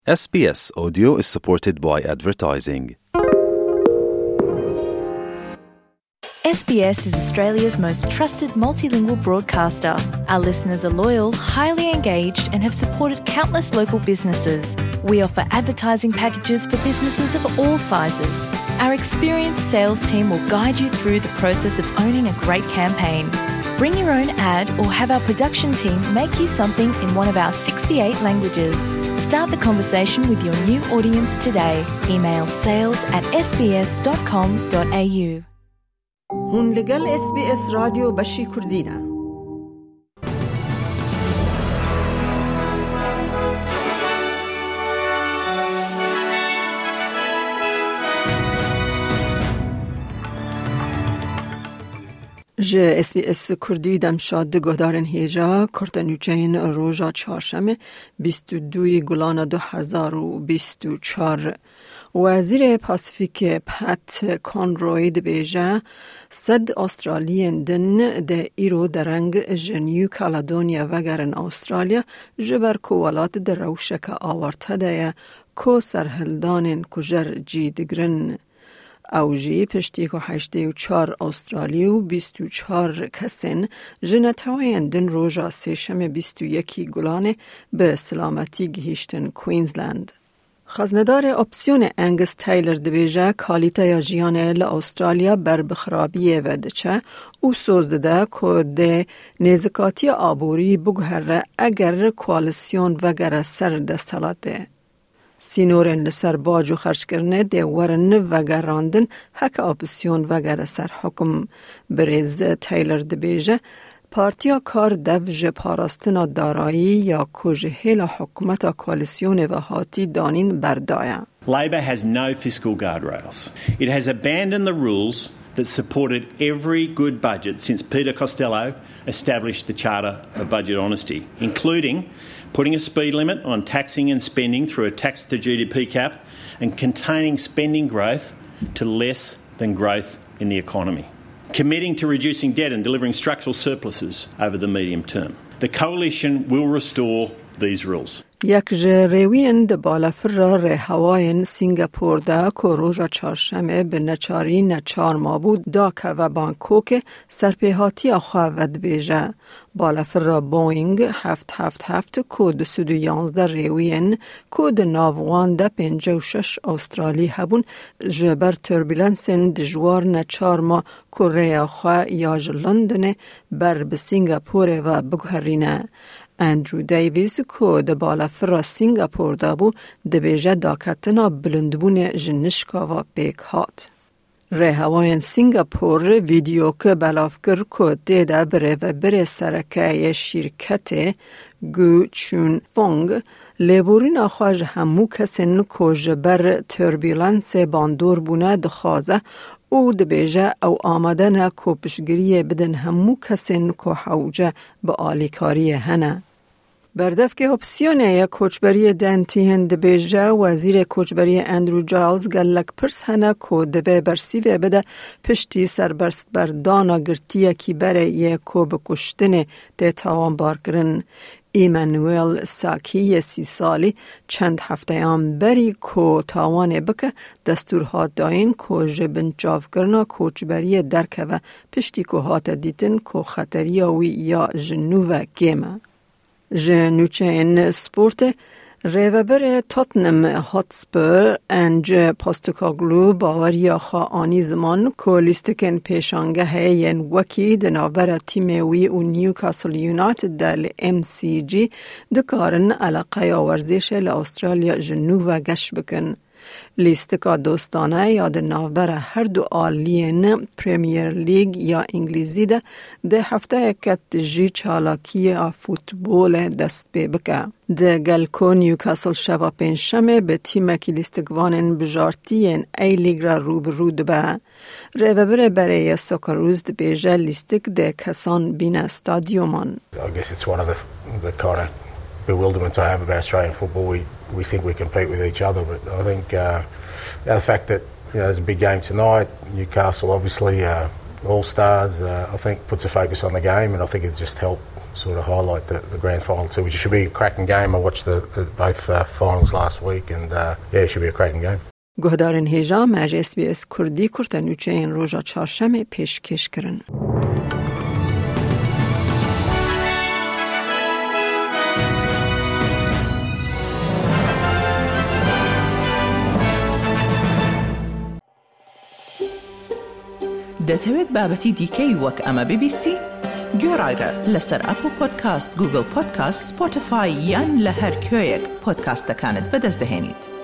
SBS Audio is supported by advertising. SBS is Australia's most trusted multilingual broadcaster. Our listeners are loyal, highly engaged and have supported countless local businesses. We offer advertising packages for businesses of all sizes. Our experienced sales team will guide you through the process of owning a great campaign. Bring your own ad or have our production team make you something in one of our 68 languages. Start the conversation with your new audience today. Email sales@sbs.com.au. هون لگل SBS رادیو بشی کردینه. جه SBS کردی دمشاد دگهدارن هیجا کرتنوچین روژا چهارشنبه 22 گلان 2024 وزیر پاسیفیک پت کانروی دبیجه صد استرالیان دن ده ایرو درنگ جنیو کالادونیا وگرن استرالیا جبر کوالات در روشک آورته ده کو سرهلدانن کجر جیدگرن اوجی پشتی که 84 استرالی و 24 کسین جنتوین دن روژا سهشنبه 21 گلانه به سلامتی گهیشتن کوینزلند. خزندار اپسیون انگس تایلر دبیجه کالیتا یا جیانه لأسترالیا بر بخرابیه و دچه او سوزده که ده نزکاتی آبوری بگهره اگر کوالسیون وگر سر دستالاته. سینورن لسر باجو خرج کرنه ده ورن وگراندن حک اپسیون وگر سر حکم بریز تایلر دبیجه پارتیا کار دوج پاراستنا دارایی یا کجهل حکومت کوالسیون و هاتی دانین بردایه. Labor has no fiscal guardrails. It has abandoned the rules that supported every good budget since Peter Costello established the Charter of Budget Honesty, including putting a speed limit on taxing and spending through a tax to GDP cap and containing spending growth to less than growth in the economy. Committing to reducing debt and delivering structural surpluses over the medium term. The coalition will restore these rules. یک جریوین ده بالافر ره هواین سینگاپور ده که روژا چهارشنبه به نچاری نچار مابود داکه و بانکوک سرپیهاتی خواهد بیجه. بالافر را بوینگ 777 کود 211 ریوین کود ناوان ده 56 استرالی هبون جبر تربیلنسین دجوار نچار ما کره خواه یاج لندن بر به سینگاپور و بگهرینه. اندرو دیویز که ده بالافر سینگاپور دابو ده بیجه داکتنا بلندبون جنشکا و پیک هات. ره هواین سینگاپور ویدیو که بلافگر که دیده بره و بره سرکه شرکت گو چون فونگ لیبورین آخواج همو کسین که جبر تربیلنس باندور بونه دخوازه او ده بیجه او آمده نه که پشگریه بدن همو کسین که حوجه به آلیکاری هنه. بردف که اپسیونه یا کوچبری دنتی هند بیجه وزیر کوچبری اندرو جالز گلک پرس هنه که دوه برسیوه بده پشتی سربرست بردانا گرتیه کی بره یه که بکشتنه ده تاوان بار کرن. ایمانویل ساکی 30 سالی چند هفته هم بری که تاوانه بکه دستورها داین که جبن جاو کرنا کوچبری درکه و پشتی که هات دیتن که خطریاوی یا جنوه گیمه. جنوچه این سپورت ریوبر تاتنم هاتسپر انج پاستوکاگلو باوریا آنی زمان که لیستکن پیشانگه ین وکی دنابر تیموی و نیوکاسل یونایتد در MCG دکارن علاقه ورزش لأسترالیا جنوب گشت بکن. لیستکا دوستانه یا دنابر هر دو آلین پریمیر لیگ یا انگلیزی ده هفته کت جی چالاکی فوتبول دست بکه. ده گلکو نیوکاسل شوا پنجشنبه به تیم که لیستگوانن بجارتین ای لیگ را روبرو دبه. ریوبر برای سوکاروز ده بیجه لیستک ده کسان بین استادیومان. I guess it's one of the kind of bewilderments I have about Australian football. We think we compete with each other, but I think the fact that there's a big game tonight, Newcastle obviously All Stars, I think puts a focus on the game, and I think it just helped sort of highlight the grand final too, which should be a cracking game. I watched both finals last week, and it should be a cracking game. گهدارن هیجا مج SBS کردی کرتنوچه این روژا چهارشنبه پیشکش کرن. دەتەوێت بابەتی دیکەی وەک ئەمە ببیستی؟ گۆڕایرە لەسەر ئەپل پۆدکاست، گوگل پۆدکاست، سپۆتیفای یان لە هەر کوێیەک پۆدکاستەکانت بەدەست دەهێنیت.